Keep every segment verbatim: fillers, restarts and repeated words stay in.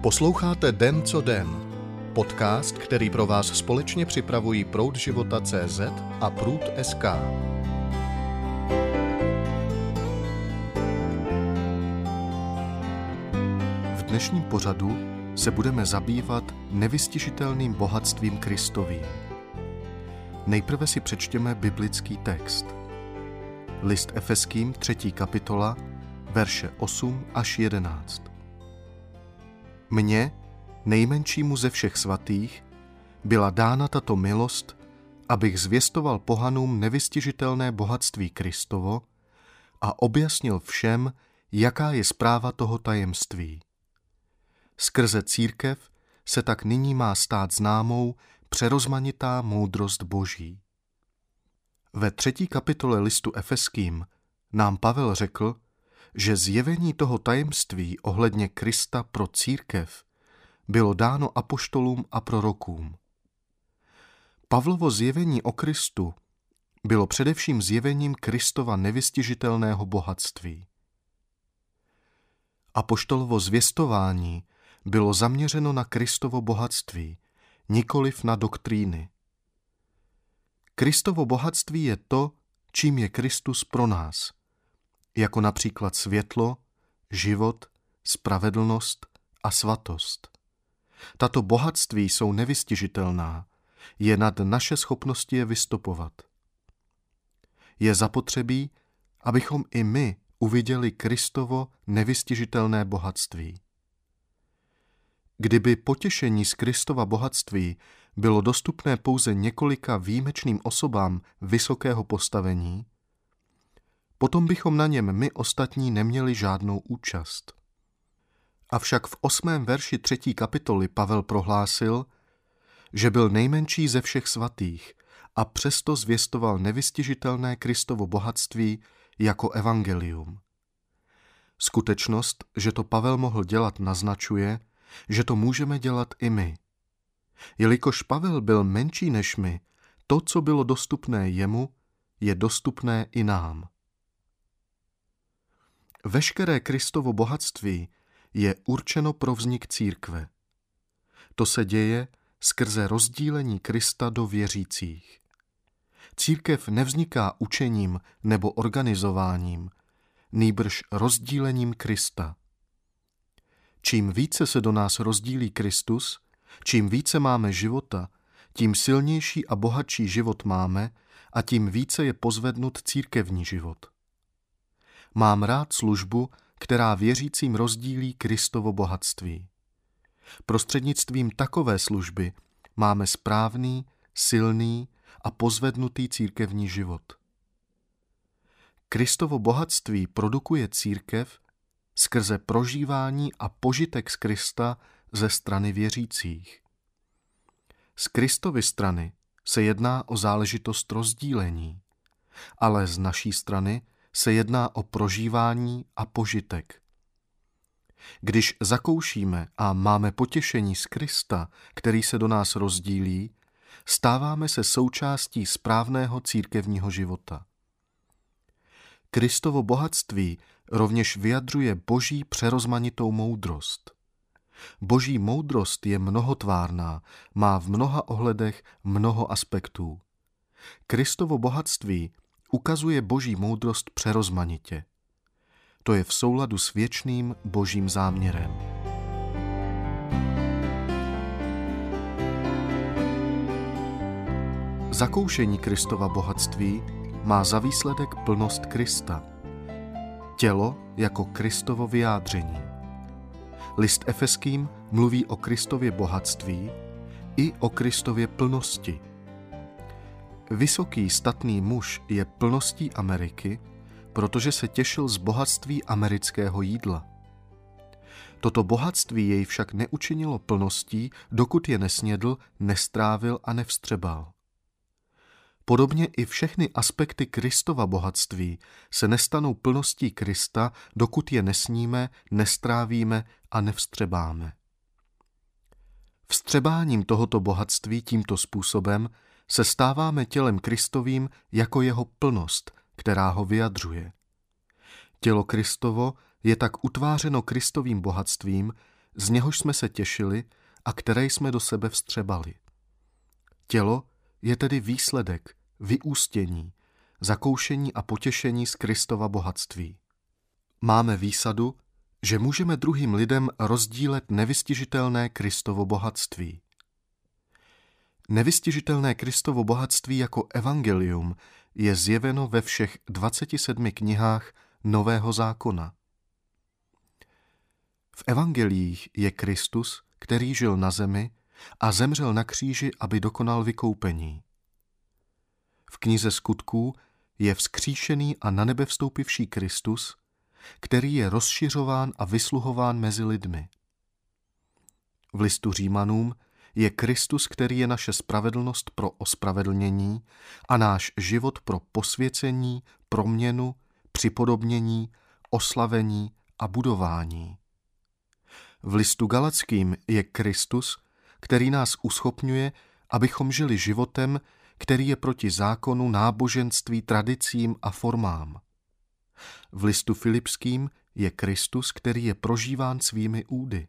Posloucháte Den co den, podcast, který pro vás společně připravují Proud života tečka cé zet a Průd tečka es ká. V dnešním pořadu se budeme zabývat nevystižitelným bohatstvím Kristovým. Nejprve si přečtěme biblický text. List Efeským, třetí kapitola, verše osm až jedenáct. Mně, nejmenšímu ze všech svatých, byla dána tato milost, abych zvěstoval pohanům nevystižitelné bohatství Kristovo a objasnil všem, jaká je správa toho tajemství. Skrze církev se tak nyní má stát známou přerozmanitá moudrost Boží. Ve třetí kapitole listu Efeským nám Pavel řekl, že zjevení toho tajemství ohledně Krista pro církev bylo dáno apoštolům a prorokům. Pavlovo zjevení o Kristu bylo především zjevením Kristova nevystižitelného bohatství. Apoštolovo zvěstování bylo zaměřeno na Kristovo bohatství, nikoliv na doktríny. Kristovo bohatství je to, čím je Kristus pro nás, jako například světlo, život, spravedlnost a svatost. Tato bohatství jsou nevystižitelná, je nad naše schopnosti je vystopovat. Je zapotřebí, abychom i my uviděli Kristovo nevystižitelné bohatství. Kdyby potěšení z Kristova bohatství bylo dostupné pouze několika výjimečným osobám vysokého postavení, potom bychom na něm my ostatní neměli žádnou účast. Avšak v osmém verši třetí kapitoly Pavel prohlásil, že byl nejmenší ze všech svatých a přesto zvěstoval nevystižitelné Kristovo bohatství jako evangelium. Skutečnost, že to Pavel mohl dělat, naznačuje, že to můžeme dělat i my. Jelikož Pavel byl menší než my, to, co bylo dostupné jemu, je dostupné i nám. Veškeré Kristovo bohatství je určeno pro vznik církve. To se děje skrze rozdílení Krista do věřících. Církev nevzniká učením nebo organizováním, nýbrž rozdílením Krista. Čím více se do nás rozdílí Kristus, čím více máme života, tím silnější a bohatší život máme a tím více je pozvednut církevní život. Mám rád službu, která věřícím rozdílí Kristovo bohatství. Prostřednictvím takové služby máme správný, silný a pozvednutý církevní život. Kristovo bohatství produkuje církev skrze prožívání a požitek z Krista ze strany věřících. Z Kristovy strany se jedná o záležitost rozdílení, ale z naší strany se jedná o prožívání a požitek. Když zakoušíme a máme potěšení z Krista, který se do nás rozdílí, stáváme se součástí správného církevního života. Kristovo bohatství rovněž vyjadřuje Boží přerozmanitou moudrost. Boží moudrost je mnohotvárná, má v mnoha ohledech mnoho aspektů. Kristovo bohatství ukazuje Boží moudrost přerozmanitě. To je v souladu s věčným Božím záměrem. Zakoušení Kristova bohatství má za výsledek plnost Krista. Tělo jako Kristovo vyjádření. List Efeským mluví o Kristově bohatství i o Kristově plnosti. Vysoký statný muž je plností Ameriky, protože se těšil z bohatství amerického jídla. Toto bohatství jej však neučinilo plností, dokud je nesnědl, nestrávil a nevstřebal. Podobně i všechny aspekty Kristova bohatství se nestanou plností Krista, dokud je nesníme, nestrávíme a nevstřebáme. Vstřebáním tohoto bohatství tímto způsobem se stáváme tělem Kristovým jako jeho plnost, která ho vyjadřuje. Tělo Kristovo je tak utvářeno Kristovým bohatstvím, z něhož jsme se těšili a které jsme do sebe vstřebali. Tělo je tedy výsledek, vyústění, zakoušení a potěšení z Kristova bohatství. Máme výsadu, že můžeme druhým lidem rozdílet nevystižitelné Kristovo bohatství. Nevystižitelné Kristovo bohatství jako evangelium je zjeveno ve všech dvaceti sedmi knihách Nového zákona. V evangeliích je Kristus, který žil na zemi a zemřel na kříži, aby dokonal vykoupení. V knize Skutků je vzkříšený a na nebe vstoupivší Kristus, který je rozšiřován a vysluhován mezi lidmi. V listu Římanům je Kristus, který je naše spravedlnost pro ospravedlnění a náš život pro posvěcení, proměnu, připodobnění, oslavení a budování. V listu Galackým je Kristus, který nás uschopňuje, abychom žili životem, který je proti zákonu, náboženství, tradicím a formám. V listu Filipským je Kristus, který je prožíván svými údy.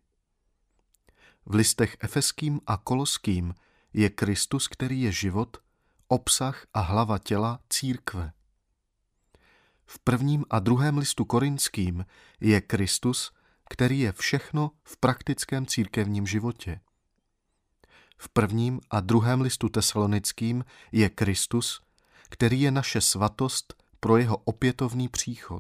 V listech Efeským a Koloským je Kristus, který je život, obsah a hlava těla církve. V prvním a druhém listu Korinským je Kristus, který je všechno v praktickém církevním životě. V prvním a druhém listu Tesalonickým je Kristus, který je naše svatost pro jeho opětovný příchod.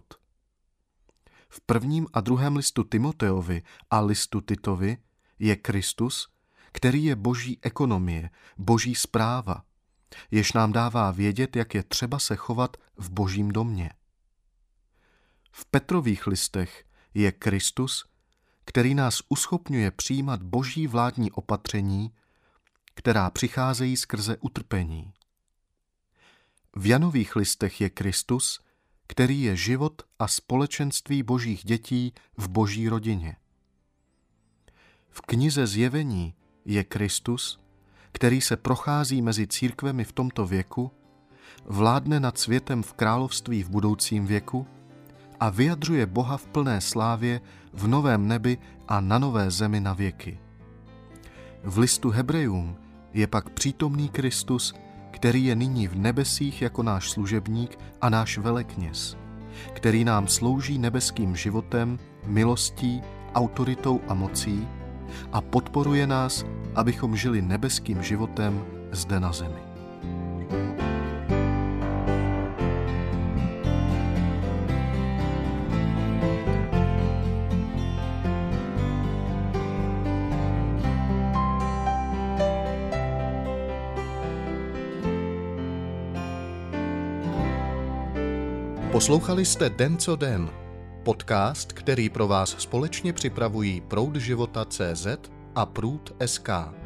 V prvním a druhém listu Timoteovi a listu Titovi je Kristus, který je boží ekonomie, boží správa, jež nám dává vědět, jak je třeba se chovat v božím domě. V Petrových listech je Kristus, který nás uschopňuje přijímat boží vládní opatření, která přicházejí skrze utrpení. V Janových listech je Kristus, který je život a společenství božích dětí v boží rodině. V knize Zjevení je Kristus, který se prochází mezi církvemi v tomto věku, vládne nad světem v království v budoucím věku a vyjadřuje Boha v plné slávě v novém nebi a na nové zemi na věky. V listu Hebrejům je pak přítomný Kristus, který je nyní v nebesích jako náš služebník a náš velekněz, který nám slouží nebeským životem, milostí, autoritou a mocí a podporuje nás, abychom žili nebeským životem zde na zemi. Poslouchali jste Den co den, podcast, který pro vás společně připravují Proud života tečka cé zet a Průd tečka es ká.